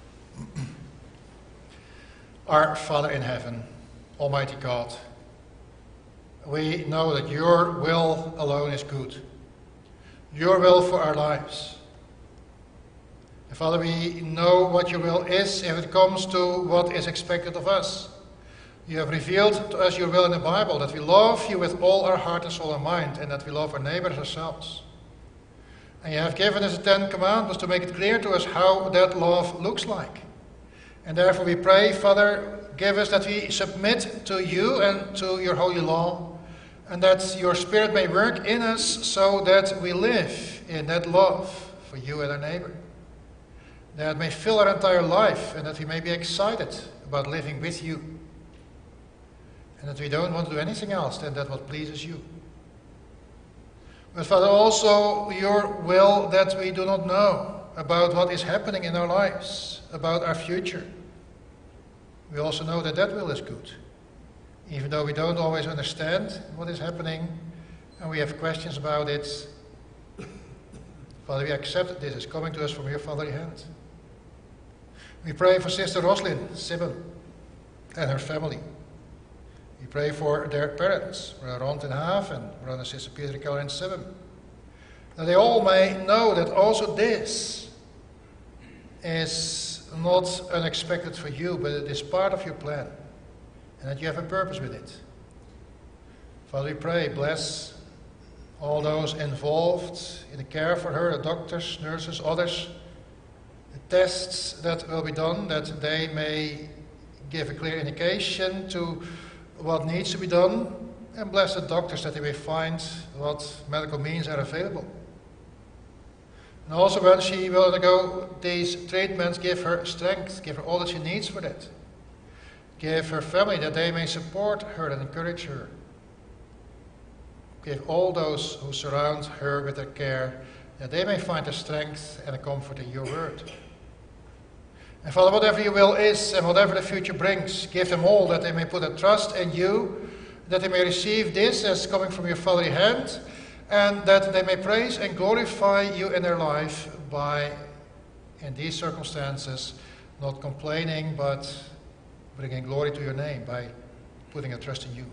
Our Father in heaven, Almighty God, we know that your will alone is good. Your will for our lives. And Father, we know what your will is if it comes to what is expected of us. You have revealed to us your will in the Bible, that we love you with all our heart and soul and mind, and that we love our neighbor as ourselves. And you have given us the Ten Commandments to make it clear to us how that love looks like. And therefore we pray, Father, give us that we submit to you and to your holy law, and that your Spirit may work in us so that we live in that love for you and our neighbor. That it may fill our entire life, and that we may be excited about living with you. And that we don't want to do anything else than that what pleases you. But Father, also your will that we do not know about what is happening in our lives, about our future. We also know that that will is good. Even though we don't always understand what is happening and we have questions about it, Father, we accept that this is coming to us from your fatherly hand. We pray for Sister Rosalind Sibum and her family. We pray for their parents, Brother Ron ten Haaf and Brother and Sister Peter and Caroline Sibum, that they all may know that also this is not unexpected for you, but it is part of your plan, and that you have a purpose with it. Father, we pray, bless all those involved in the care for her, the doctors, nurses, others, the tests that will be done, that they may give a clear indication to what needs to be done, and bless the doctors that they may find what medical means are available. And also when she will undergo these treatments, give her strength, give her all that she needs for that. Give her family that they may support her and encourage her. Give all those who surround her with their care, that they may find the strength and the comfort in your word. And Father, whatever your will is and whatever the future brings, give them all that they may put a trust in you, that they may receive this as coming from your fatherly hand, and that they may praise and glorify you in their life by, in these circumstances, not complaining, but bringing glory to your name by putting a trust in you.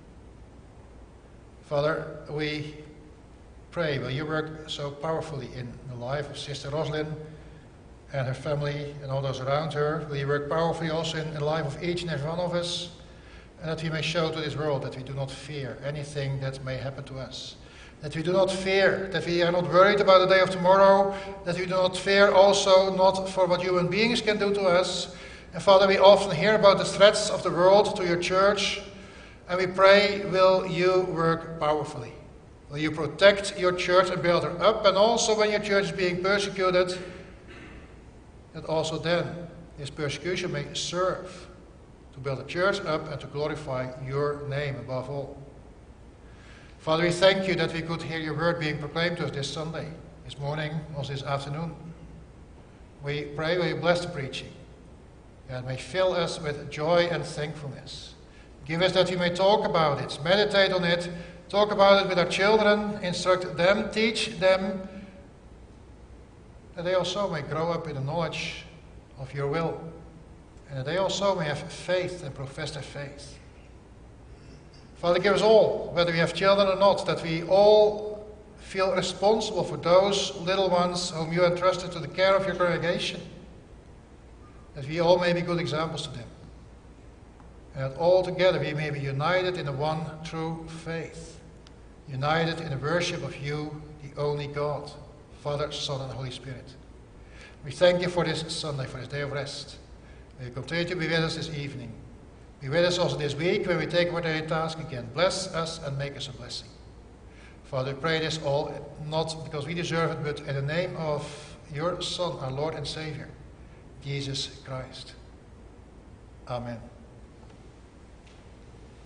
Father, we pray, will you work so powerfully in the life of Sister Rosalind and her family and all those around her. Will you work powerfully also in the life of each and every one of us, and that we may show to this world that we do not fear anything that may happen to us. That we do not fear, that we are not worried about the day of tomorrow, that we do not fear also not for what human beings can do to us. And Father, we often hear about the threats of the world to your church, and we pray, will you work powerfully? Will you protect your church and build her up? And also when your church is being persecuted, that also then this persecution may serve to build the church up and to glorify your name above all. Father, we thank you that we could hear your word being proclaimed to us this Sunday, this morning, also this afternoon. We pray, will you bless the preaching, and may fill us with joy and thankfulness. Give us that we may talk about it, meditate on it, talk about it with our children, instruct them, teach them, that they also may grow up in the knowledge of your will, and that they also may have faith and profess their faith. Father, give us all, whether we have children or not, that we all feel responsible for those little ones whom you entrusted to the care of your congregation, that we all may be good examples to them, and that all together we may be united in the one true faith, united in the worship of you, the only God, Father, Son, and Holy Spirit. We thank you for this Sunday, for this day of rest. May you continue to be with us this evening. Be with us also this week when we take our daily task again. Bless us and make us a blessing. Father, we pray this all, not because we deserve it, but in the name of your Son, our Lord and Savior, Jesus Christ. Amen.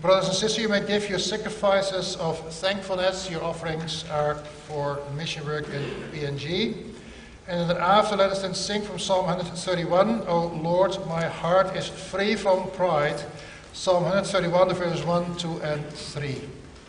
Brothers and sisters, you may give your sacrifices of thankfulness. Your offerings are for mission work in P N G. And then after, let us then sing from Psalm one thirty-one, O Lord, my heart is free from pride. Psalm one thirty-one, verses one, two, and three.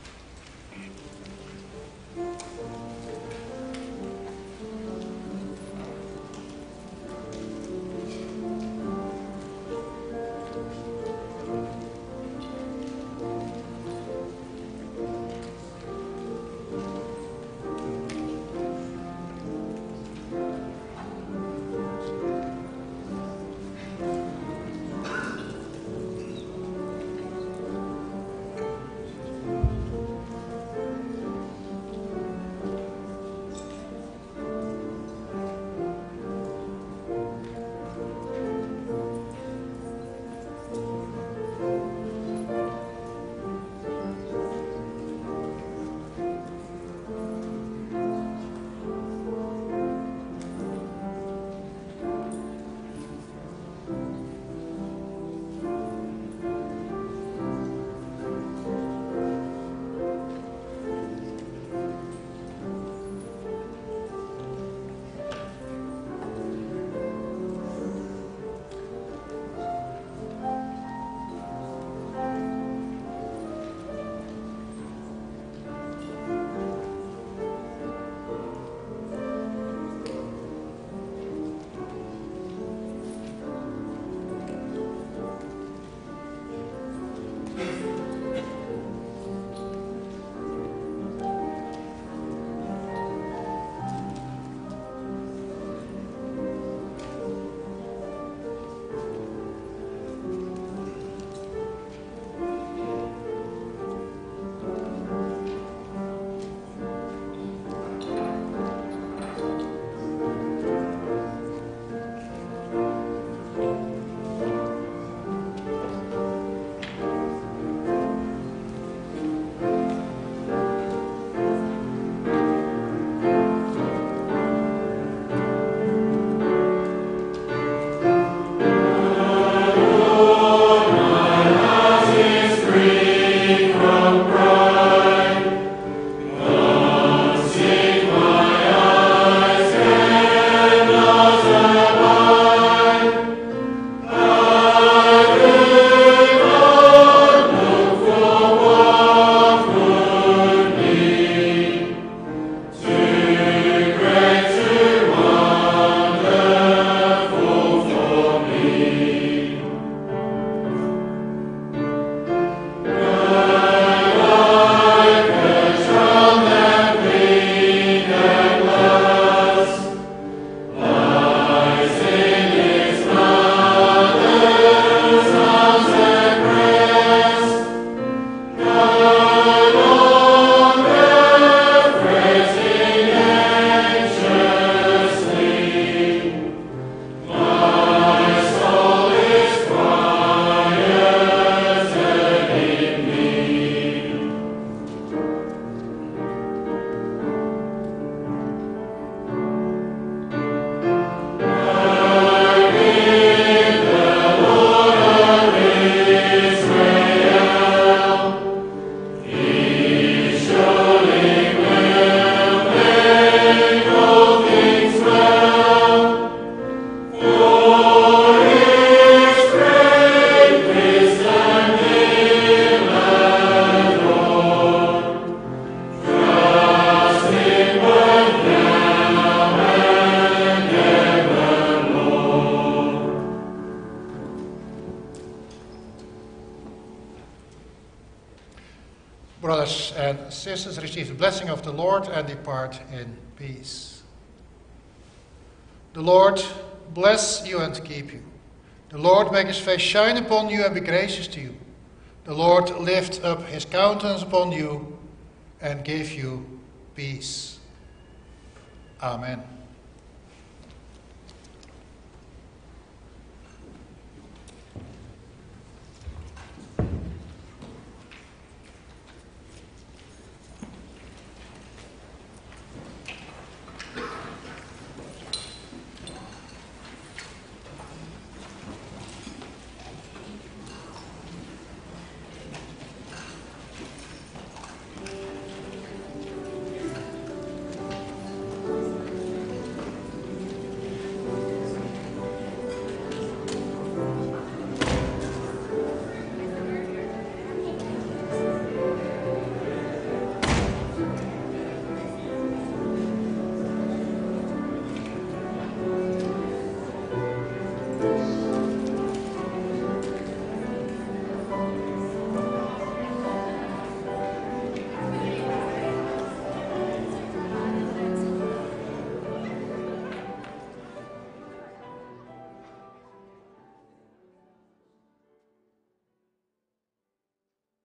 Brothers and sisters, receive the blessing of the Lord and depart in peace. The Lord bless you and keep you. The Lord make his face shine upon you and be gracious to you. The Lord lift up his countenance upon you and give you peace. Amen.